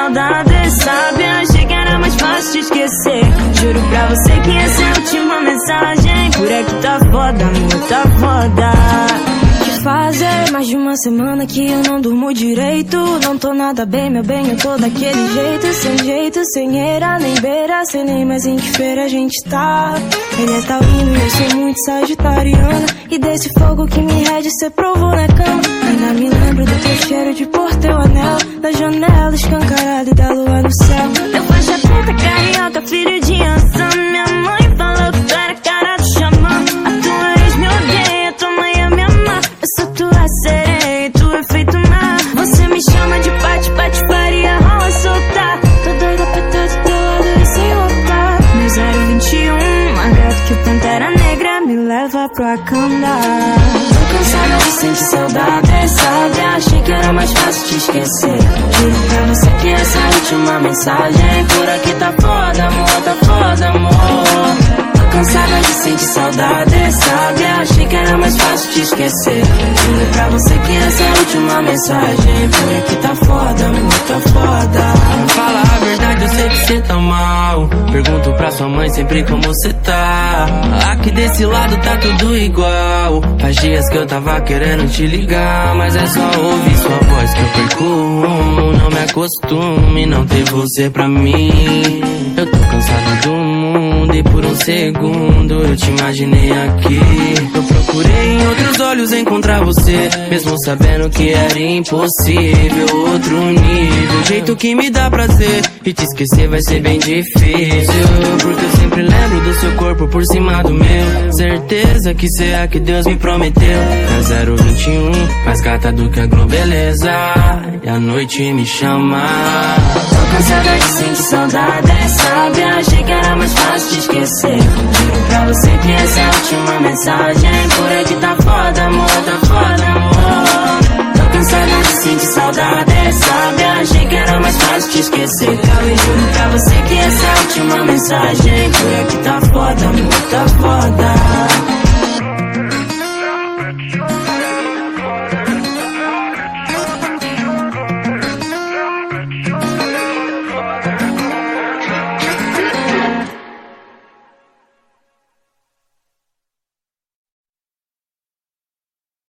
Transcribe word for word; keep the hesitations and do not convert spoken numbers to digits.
saudade, sabe? Achei que era mais fácil te esquecer. Juro pra você que essa é a última mensagem. Por aqui tá foda, amor, tá foda. Que fazer mais de uma semana que eu não durmo direito. Não tô nada bem, meu bem, eu tô daquele jeito. Sem jeito, sem eira, nem beira. Sei nem mais em que feira a gente tá. Ele é taurino e eu sou muito sagitariana. E desse fogo que me rege cê provou na cama. Ainda me lembro do teu cheiro de pôr teu anel da janela escancarada e da lua no céu. Teu faixa preta, carioca, filho de Ansan. Minha mãe falou que tu era cara do xamã. A tua ex me odeia, tua mãe ama me amar. Eu sou tua sereia, tu é feito mar. Você me chama de pate, pate, faria, rola soltar. Tô doida pra estar do teu lado e sem roupa. Meu zero vinte e um, mais gato que o Pantera Negra, me leva pro Wakanda. Tô cansada de sentir saudade, sabe? Achei que era mais fácil te esquecer. Juro pra você que essa é a última mensagem. Por aqui tá foda, amor, tá foda, amor. Tô cansada de sentir saudade, sabe? Achei que era mais fácil te esquecer. Juro pra você que essa é a última mensagem. Por aqui tá foda, amor, tá foda. Fala a verdade, eu sei que cê tá mal. Pergunto pra sua mãe sempre como cê tá. Aqui desse lado tá tudo igual. Faz dias que eu tava querendo te ligar, mas é só ouvir sua voz que eu perco o rumo. Não me acostume não ter você pra mim. Eu tô cansado do mundo e por um segundo eu te imaginei aqui. Eu procurei em outros olhos encontrar você, mesmo sabendo que era impossível. Outro nível, jeito que me dá prazer, e te esquecer vai ser bem difícil. Porque eu sempre lembro do seu corpo por cima do meu. Certeza que cê é a que Deus me prometeu. É zero vinte e um, mais gata do que a Globeleza, e a noite me chama. Tô cansada de sentir saudade, sabe? Achei que era mais fácil te esquecer. Juro pra você que essa é a última mensagem. Por aqui tá foda, amor, tá foda, amor. Tô cansada de sentir saudade, sabe? Achei que era mais fácil te esquecer. Eu juro pra você que essa é a última mensagem. Por aqui tá foda, amor, tá foda.